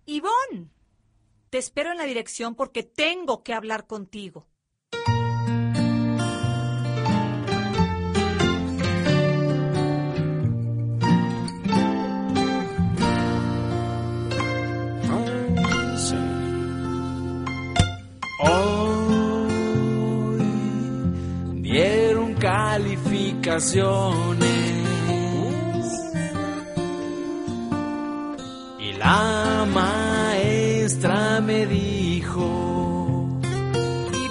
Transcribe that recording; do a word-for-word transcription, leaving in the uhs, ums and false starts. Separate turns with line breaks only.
Ivonne, te espero en la dirección porque tengo que hablar contigo.
Hoy dieron calificaciones y la maestra me dijo: